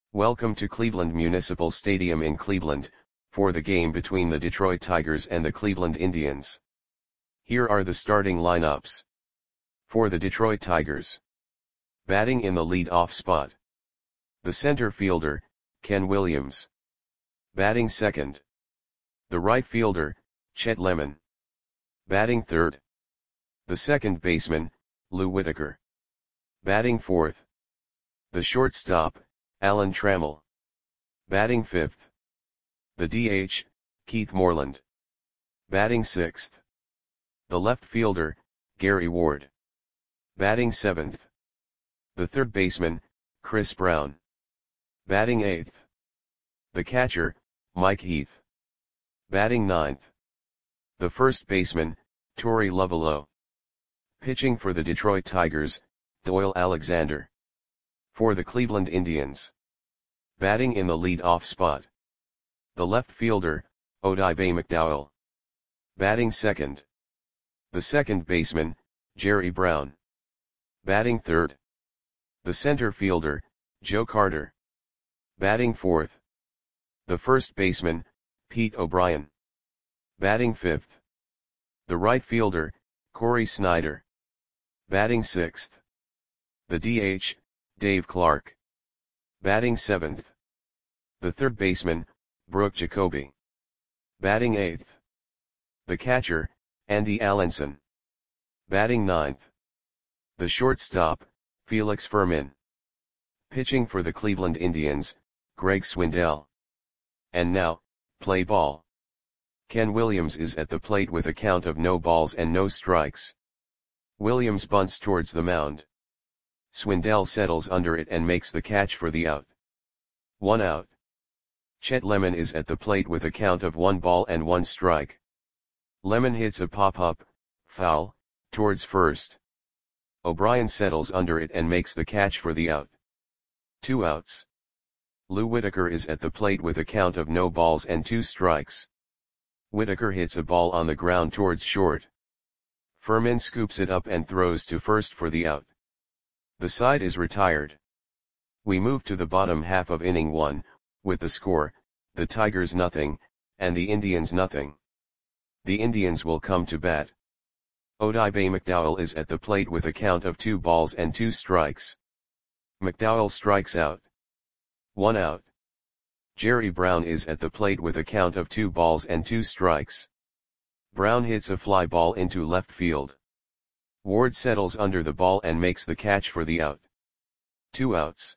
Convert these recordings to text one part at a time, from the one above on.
Welcome to Cleveland Municipal Stadium in Cleveland, for the game between the Detroit Tigers and the Cleveland Indians. Here are the starting lineups. For the Detroit Tigers. Batting in the lead-off spot. The center fielder, Ken Williams. Batting second. The right fielder, Chet Lemon. Batting third. The second baseman, Lou Whitaker. Batting fourth. The shortstop, Alan Trammell. Batting fifth. The DH, Keith Moreland. Batting sixth. The left fielder, Gary Ward. Batting seventh. The third baseman, Chris Brown. Batting eighth. The catcher, Mike Heath. Batting ninth. The first baseman, Torey Lovullo. Pitching for the Detroit Tigers, Doyle Alexander. For the Cleveland Indians. Batting in the lead-off spot. The left fielder, Odibe McDowell. Batting second. The second baseman, Jerry Brown. Batting third. The center fielder, Joe Carter. Batting fourth. The first baseman, Pete O'Brien. Batting fifth. The right fielder, Corey Snyder. Batting sixth. The DH, Dave Clark. Batting seventh. The third baseman, Brooke Jacoby. Batting eighth. The catcher, Andy Allenson. Batting ninth. The shortstop, Felix Fermin. Pitching for the Cleveland Indians, Greg Swindell. And now, play ball. Ken Williams is at the plate with a count of no balls and no strikes. Williams bunts towards the mound. Swindell settles under it and makes the catch for the out. 1 out. Chet Lemon is at the plate with a count of 1 ball and 1 strike. Lemon hits a pop-up, foul, towards first. O'Brien settles under it and makes the catch for the out. 2 outs. Lou Whitaker is at the plate with a count of no balls and 2 strikes. Whitaker hits a ball on the ground towards short. Fermin scoops it up and throws to first for the out. The side is retired. We move to the bottom half of inning 1, with the score, the Tigers nothing, and the Indians nothing. The Indians will come to bat. Odibe McDowell is at the plate with a count of 2 balls and 2 strikes. McDowell strikes out. 1 out. Jerry Brown is at the plate with a count of 2 balls and 2 strikes. Brown hits a fly ball into left field. Ward settles under the ball and makes the catch for the out. 2 outs.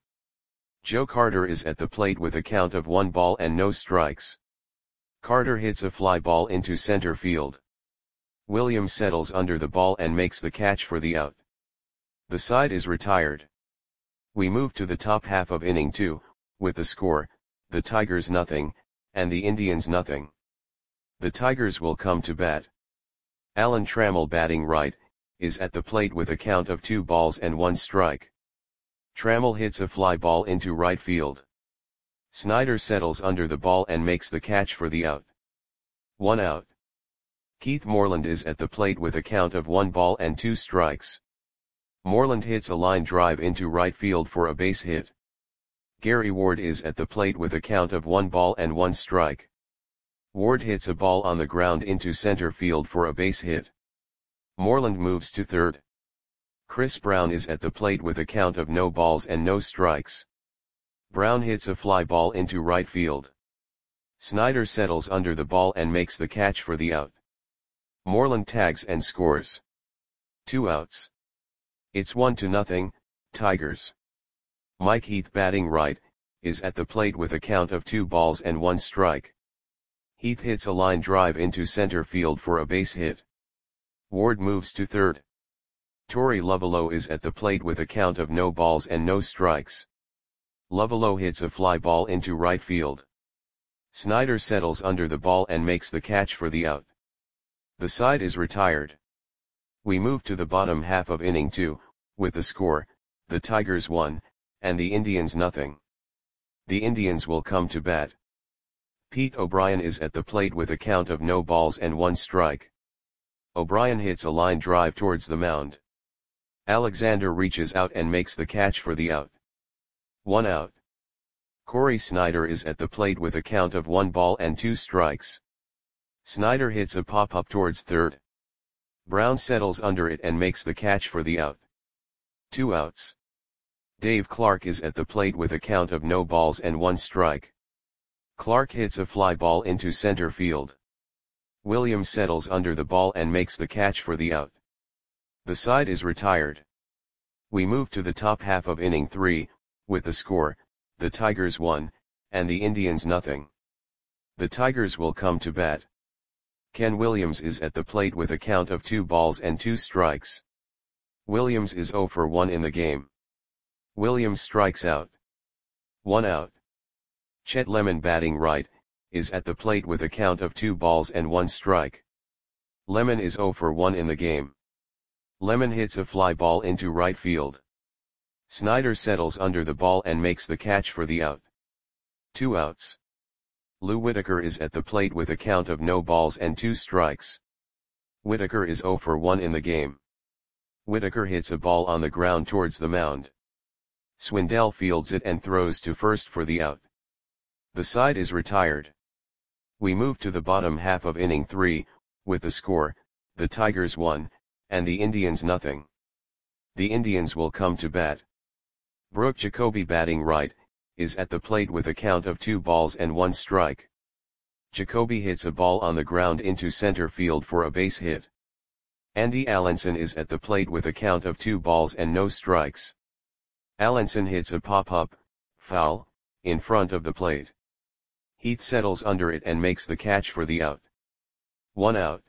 Joe Carter is at the plate with a count of 1 ball and no strikes. Carter hits a fly ball into center field. Williams settles under the ball and makes the catch for the out. The side is retired. We move to the top half of inning 2, with the score, the Tigers nothing, and the Indians nothing. The Tigers will come to bat. Alan Trammell batting right, is at the plate with a count of 2 balls and 1 strike. Trammell hits a fly ball into right field. Snyder settles under the ball and makes the catch for the out. 1 out. Keith Moreland is at the plate with a count of 1 ball and 2 strikes. Moreland hits a line drive into right field for a base hit. Gary Ward is at the plate with a count of 1 ball and 1 strike. Ward hits a ball on the ground into center field for a base hit. Moreland moves to third. Chris Brown is at the plate with a count of no balls and no strikes. Brown hits a fly ball into right field. Snyder settles under the ball and makes the catch for the out. Moreland tags and scores. 2 outs. It's 1-0, Tigers. Mike Heath batting right, is at the plate with a count of 2 balls and 1 strike. Heath hits a line drive into center field for a base hit. Ward moves to third. Torey Lovullo is at the plate with a count of no balls and no strikes. Lovullo hits a fly ball into right field. Snyder settles under the ball and makes the catch for the out. The side is retired. We move to the bottom half of inning 2, with the score, the Tigers 1, and the Indians nothing. The Indians will come to bat. Pete O'Brien is at the plate with a count of no balls and 1 strike. O'Brien hits a line drive towards the mound. Alexander reaches out and makes the catch for the out. 1 out. Corey Snyder is at the plate with a count of 1 ball and 2 strikes. Snyder hits a pop-up towards third. Brown settles under it and makes the catch for the out. 2 outs. Dave Clark is at the plate with a count of no balls and 1 strike. Clark hits a fly ball into center field. Williams settles under the ball and makes the catch for the out. The side is retired. We move to the top half of inning 3, with the score, the Tigers 1, and the Indians nothing. The Tigers will come to bat. Ken Williams is at the plate with a count of 2 balls and 2 strikes. Williams is 0 for 1 in the game. Williams strikes out. 1 out. Chet Lemon, batting right, is at the plate with a count of 2 balls and 1 strike. Lemon is 0 for 1 in the game. Lemon hits a fly ball into right field. Snyder settles under the ball and makes the catch for the out. 2 outs. Lou Whitaker is at the plate with a count of no balls and 2 strikes. Whitaker is 0 for 1 in the game. Whitaker hits a ball on the ground towards the mound. Swindell fields it and throws to first for the out. The side is retired. We move to the bottom half of inning 3, with the score, the Tigers 1, and the Indians nothing. The Indians will come to bat. Brooke Jacoby, batting right, is at the plate with a count of 2 balls and 1 strike. Jacoby hits a ball on the ground into center field for a base hit. Andy Allenson is at the plate with a count of 2 balls and no strikes. Allenson hits a pop-up, foul, in front of the plate. Heath settles under it and makes the catch for the out. 1 out.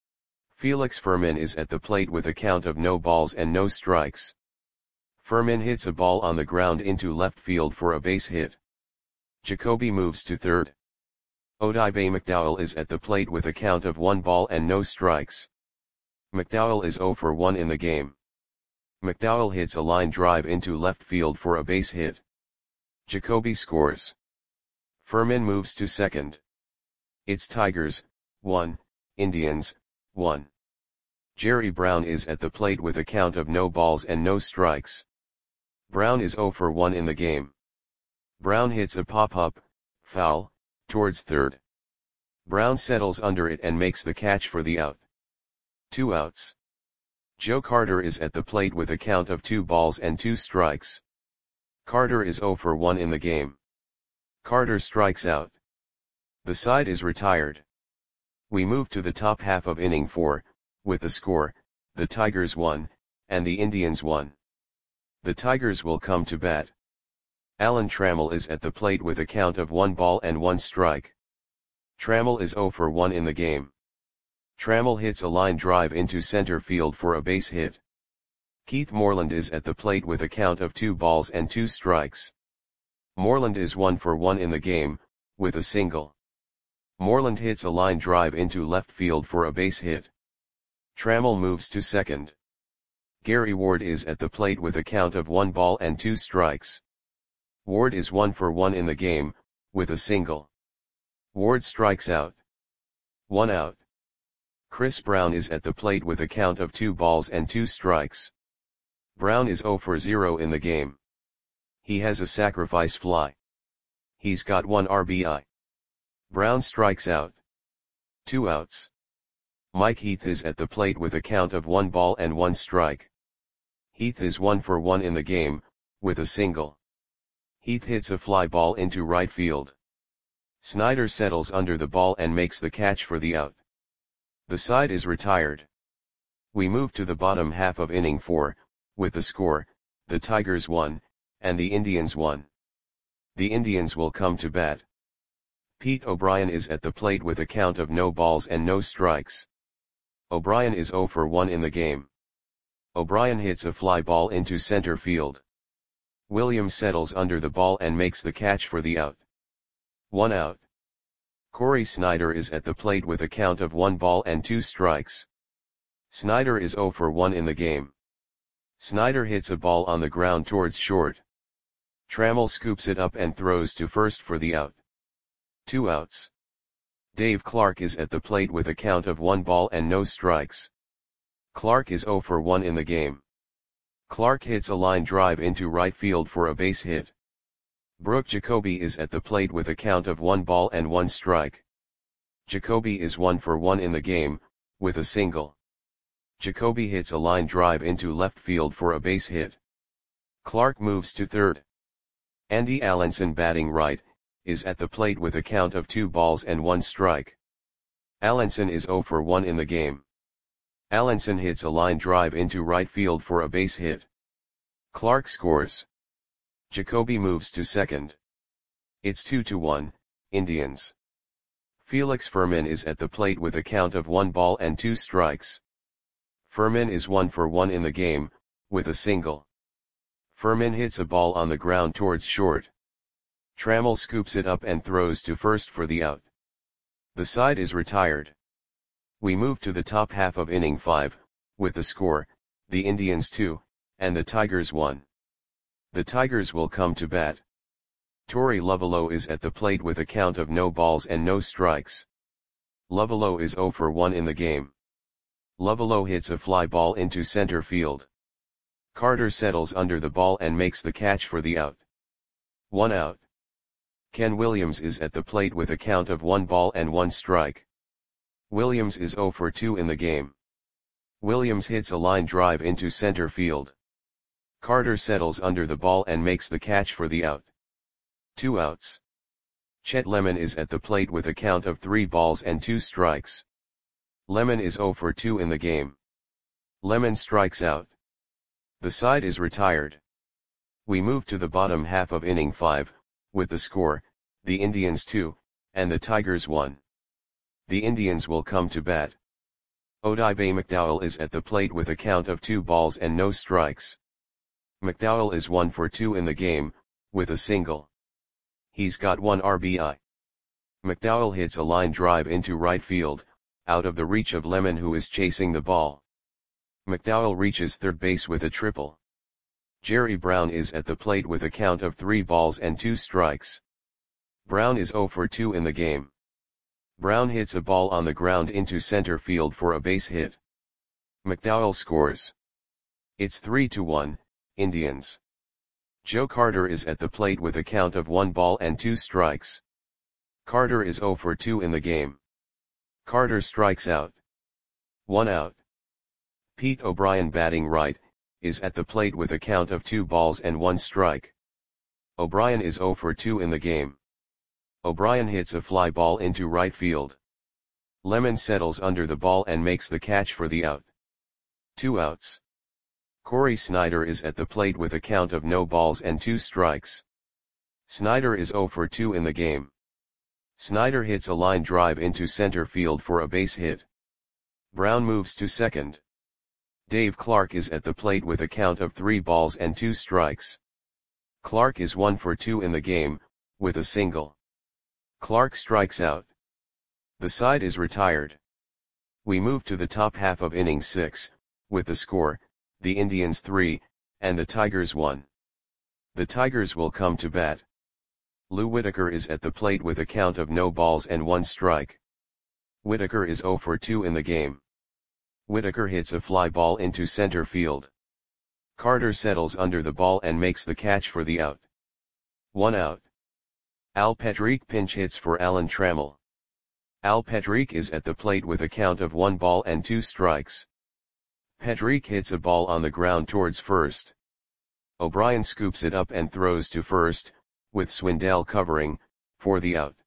Felix Fermin is at the plate with a count of no balls and no strikes. Fermin hits a ball on the ground into left field for a base hit. Jacoby moves to third. Odibe McDowell is at the plate with a count of 1 ball and no strikes. McDowell is 0 for 1 in the game. McDowell hits a line drive into left field for a base hit. Jacoby scores. Fermin moves to second. It's Tigers, 1, Indians, 1. Jerry Brown is at the plate with a count of no balls and no strikes. Brown is 0 for 1 in the game. Brown hits a pop-up, foul, towards third. Brown settles under it and makes the catch for the out. 2 outs. Joe Carter is at the plate with a count of 2 balls and 2 strikes. Carter is 0 for 1 in the game. Carter strikes out. The side is retired. We move to the top half of inning 4, with the score, the Tigers 1, and the Indians 1. The Tigers will come to bat. Alan Trammell is at the plate with a count of 1 ball and 1 strike. Trammell is 0 for 1 in the game. Trammell hits a line drive into center field for a base hit. Keith Moreland is at the plate with a count of 2 balls and 2 strikes. Moreland is 1 for 1 in the game, with a single. Moreland hits a line drive into left field for a base hit. Trammell moves to second. Gary Ward is at the plate with a count of 1 ball and 2 strikes. Ward is 1 for 1 in the game, with a single. Ward strikes out. 1 out. Chris Brown is at the plate with a count of 2 balls and 2 strikes. Brown is 0 for 0 in the game. He has a sacrifice fly. He's got 1 RBI. Brown strikes out. 2 outs. Mike Heath is at the plate with a count of 1 ball and 1 strike. Heath is 1 for 1 in the game, with a single. Heath hits a fly ball into right field. Snyder settles under the ball and makes the catch for the out. The side is retired. We move to the bottom half of inning 4, with the score, the Tigers 1, and the Indians 1. The Indians will come to bat. Pete O'Brien is at the plate with a count of no balls and no strikes. O'Brien is 0 for 1 in the game. O'Brien hits a fly ball into center field. Williams settles under the ball and makes the catch for the out. 1 out. Corey Snyder is at the plate with a count of 1 ball and 2 strikes. Snyder is 0 for 1 in the game. Snyder hits a ball on the ground towards short. Trammell scoops it up and throws to first for the out. 2 outs. Dave Clark is at the plate with a count of 1 ball and no strikes. Clark is 0 for 1 in the game. Clark hits a line drive into right field for a base hit. Brooke Jacoby is at the plate with a count of 1 ball and 1 strike. Jacoby is 1 for 1 in the game, with a single. Jacoby hits a line drive into left field for a base hit. Clark moves to third. Andy Allenson, batting right, is at the plate with a count of 2 balls and 1 strike. Allenson is 0 for 1 in the game. Allenson hits a line drive into right field for a base hit. Clark scores. Jacoby moves to second. It's 2-1, Indians. Felix Fermin is at the plate with a count of 1 ball and 2 strikes. Fermin is 1 for 1 in the game, with a single. Fermin hits a ball on the ground towards short. Trammell scoops it up and throws to first for the out. The side is retired. We move to the top half of inning 5, with the score, the Indians 2, and the Tigers 1. The Tigers will come to bat. Torey Lovullo is at the plate with a count of no balls and no strikes. Lovullo is 0 for 1 in the game. Lovullo hits a fly ball into center field. Carter settles under the ball and makes the catch for the out. 1 out. Ken Williams is at the plate with a count of 1 ball and 1 strike. Williams is 0 for 2 in the game. Williams hits a line drive into center field. Carter settles under the ball and makes the catch for the out. 2 outs. Chet Lemon is at the plate with a count of 3 balls and 2 strikes. Lemon is 0 for 2 in the game. Lemon strikes out. The side is retired. We move to the bottom half of inning 5, with the score, the Indians 2, and the Tigers 1. The Indians will come to bat. Odibe McDowell is at the plate with a count of 2 balls and no strikes. McDowell is 1 for 2 in the game, with a single. He's got 1 RBI. McDowell hits a line drive into right field, out of the reach of Lemon, who is chasing the ball. McDowell reaches third base with a triple. Jerry Brown is at the plate with a count of 3 balls and 2 strikes. Brown is 0 for 2 in the game. Brown hits a ball on the ground into center field for a base hit. McDowell scores. It's 3-1, Indians. Joe Carter is at the plate with a count of 1 ball and 2 strikes. Carter is 0 for 2 in the game. Carter strikes out. 1 out. Pete O'Brien, batting right, is at the plate with a count of 2 balls and 1 strike. O'Brien is 0 for 2 in the game. O'Brien hits a fly ball into right field. Lemon settles under the ball and makes the catch for the out. 2 outs. Corey Snyder is at the plate with a count of no balls and 2 strikes. Snyder is 0 for 2 in the game. Snyder hits a line drive into center field for a base hit. Brown moves to second. Dave Clark is at the plate with a count of 3 balls and 2 strikes. Clark is 1 for 2 in the game, with a single. Clark strikes out. The side is retired. We move to the top half of inning 6, with the score, the Indians 3, and the Tigers 1. The Tigers will come to bat. Lou Whitaker is at the plate with a count of no balls and 1 strike. Whitaker is 0 for 2 in the game. Whitaker hits a fly ball into center field. Carter settles under the ball and makes the catch for the out. 1 out. Al Patrick pinch hits for Alan Trammell. Al Patrick is at the plate with a count of 1 ball and 2 strikes. Patrick hits a ball on the ground towards first. O'Brien scoops it up and throws to first, with Swindell covering, for the out.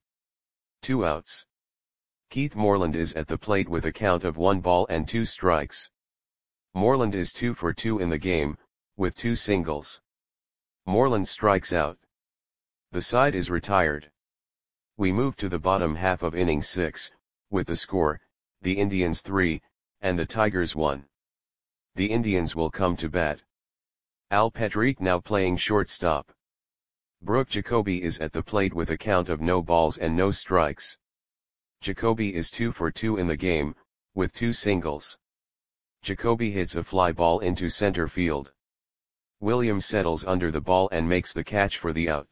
2 outs. Keith Moreland is at the plate with a count of 1 ball and 2 strikes. Moreland is 2 for 2 in the game, with 2 singles. Moreland strikes out. The side is retired. We move to the bottom half of inning 6, with the score, the Indians 3, and the Tigers 1. The Indians will come to bat. Al Patrick now playing shortstop. Brooke Jacoby is at the plate with a count of no balls and no strikes. Jacoby is 2 for 2 in the game, with 2 singles. Jacoby hits a fly ball into center field. Williams settles under the ball and makes the catch for the out.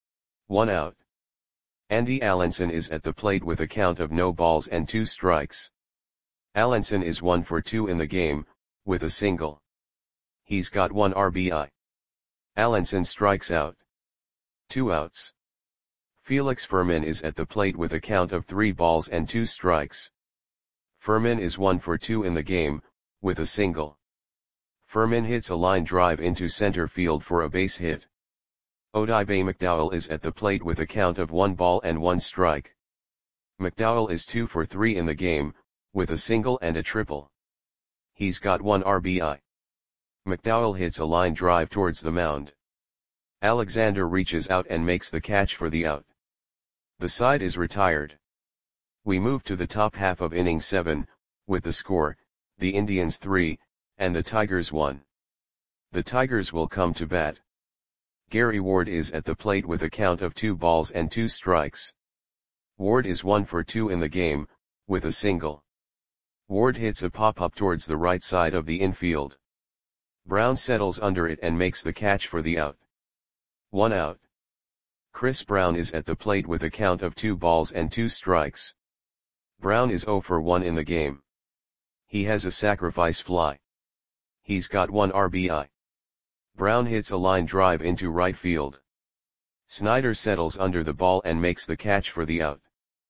1 out. Andy Allenson is at the plate with a count of no balls and 2 strikes. Allenson is 1 for 2 in the game, with a single. He's got 1 RBI. Allenson strikes out. 2 outs. Felix Fermin is at the plate with a count of 3 balls and 2 strikes. Fermin is 1 for 2 in the game, with a single. Fermin hits a line drive into center field for a base hit. Odibe McDowell is at the plate with a count of 1 ball and 1 strike. McDowell is 2 for 3 in the game, with a single and a triple. He's got 1 RBI. McDowell hits a line drive towards the mound. Alexander reaches out and makes the catch for the out. The side is retired. We move to the top half of inning 7, with the score, the Indians 3, and the Tigers 1. The Tigers will come to bat. Gary Ward is at the plate with a count of 2 balls and 2 strikes. Ward is 1 for 2 in the game, with a single. Ward hits a pop-up towards the right side of the infield. Brown settles under it and makes the catch for the out. 1 out. Chris Brown is at the plate with a count of 2 balls and 2 strikes. Brown is 0 for 1 in the game. He has a sacrifice fly. He's got 1 RBI. Brown hits a line drive into right field. Snyder settles under the ball and makes the catch for the out.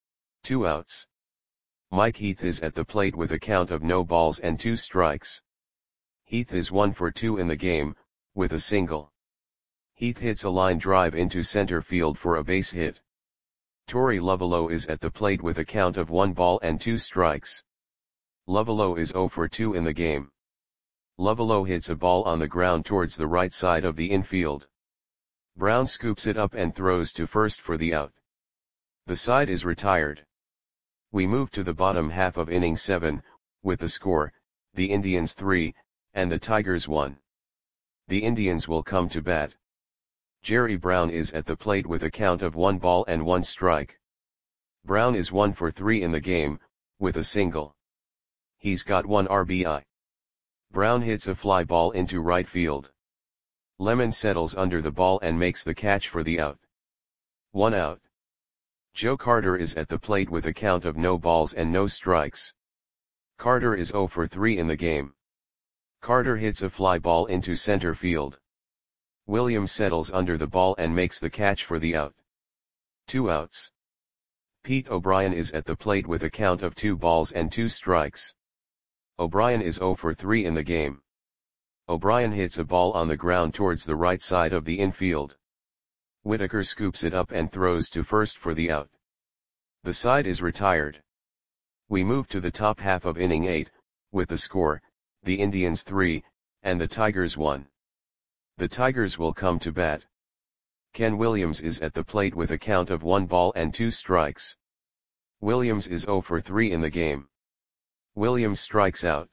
2 outs. Mike Heath is at the plate with a count of no balls and 2 strikes. Heath is 1 for 2 in the game, with a single. Heath hits a line drive into center field for a base hit. Torey Lovullo is at the plate with a count of 1 ball and 2 strikes. Lovullo is 0 for 2 in the game. Lovullo hits a ball on the ground towards the right side of the infield. Brown scoops it up and throws to first for the out. The side is retired. We move to the bottom half of inning 7, with the score, the Indians 3, and the Tigers 1. The Indians will come to bat. Jerry Brown is at the plate with a count of 1 ball and 1 strike. Brown is 1 for 3 in the game, with a single. He's got 1 RBI. Brown hits a fly ball into right field. Lemon settles under the ball and makes the catch for the out. 1 out. Joe Carter is at the plate with a count of no balls and no strikes. Carter is 0 for 3 in the game. Carter hits a fly ball into center field. Williams settles under the ball and makes the catch for the out. 2 outs. Pete O'Brien is at the plate with a count of 2 balls and 2 strikes. O'Brien is 0 for 3 in the game. O'Brien hits a ball on the ground towards the right side of the infield. Whitaker scoops it up and throws to first for the out. The side is retired. We move to the top half of inning 8, with the score, the Indians 3, and the Tigers 1. The Tigers will come to bat. Ken Williams is at the plate with a count of 1 ball and 2 strikes. Williams is 0 for 3 in the game. Williams strikes out.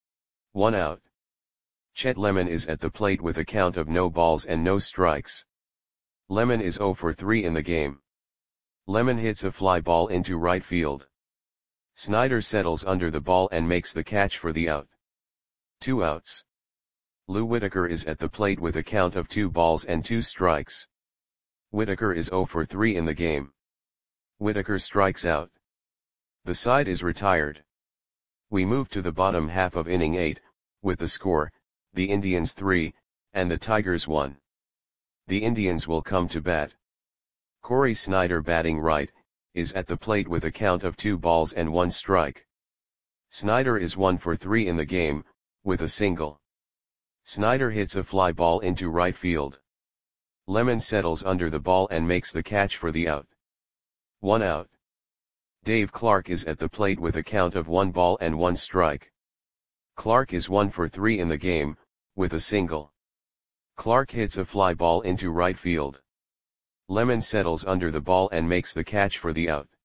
1 out. Chet Lemon is at the plate with a count of no balls and no strikes. Lemon is 0 for 3 in the game. Lemon hits a fly ball into right field. Snyder settles under the ball and makes the catch for the out. 2 outs. Lou Whitaker is at the plate with a count of 2 balls and 2 strikes. Whitaker is 0 for 3 in the game. Whitaker strikes out. The side is retired. We move to the bottom half of inning 8, with the score, the Indians 3, and the Tigers 1. The Indians will come to bat. Corey Snyder, batting right, is at the plate with a count of 2 balls and 1 strike. Snyder is 1 for 3 in the game, with a single. Snyder hits a fly ball into right field. Lemon settles under the ball and makes the catch for the out. 1 out. Dave Clark is at the plate with a count of 1 ball and 1 strike. Clark is 1 for 3 in the game, with a single. Clark hits a fly ball into right field. Lemon settles under the ball and makes the catch for the out.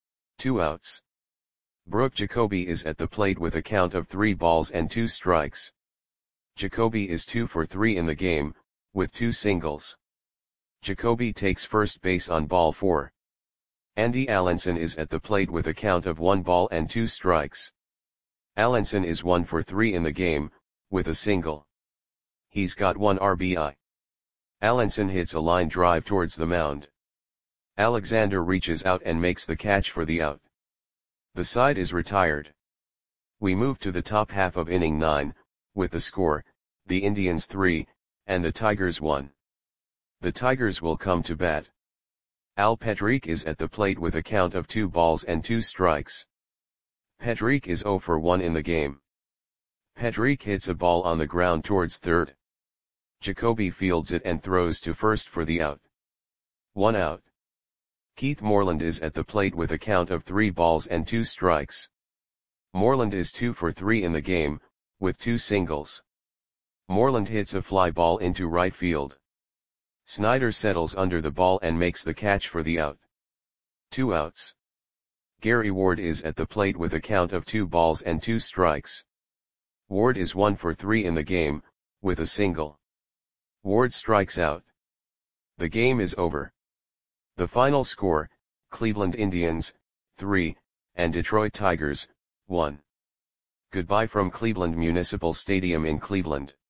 2 outs. Brooke Jacoby is at the plate with a count of 3 balls and 2 strikes. Jacoby is 2 for 3 in the game, with 2 singles. Jacoby takes first base on ball 4. Andy Allenson is at the plate with a count of 1 ball and 2 strikes. Allenson is 1 for 3 in the game, with a single. He's got 1 RBI. Allenson hits a line drive towards the mound. Alexander reaches out and makes the catch for the out. The side is retired. We move to the top half of inning 9, with the score, the Indians 3, and the Tigers 1. The Tigers will come to bat. Al Pedrique is at the plate with a count of 2 balls and 2 strikes. Pedrique is 0 for 1 in the game. Pedrique hits a ball on the ground towards third. Jacoby fields it and throws to first for the out. 1 out. Keith Moreland is at the plate with a count of 3 balls and 2 strikes. Moreland is 2 for 3 in the game, with 2 singles. Moreland hits a fly ball into right field. Snyder settles under the ball and makes the catch for the out. 2 outs. Gary Ward is at the plate with a count of 2 balls and 2 strikes. Ward is 1 for 3 in the game, with a single. Ward strikes out. The game is over. The final score, Cleveland Indians, 3, and Detroit Tigers, 1. Goodbye from Cleveland Municipal Stadium in Cleveland.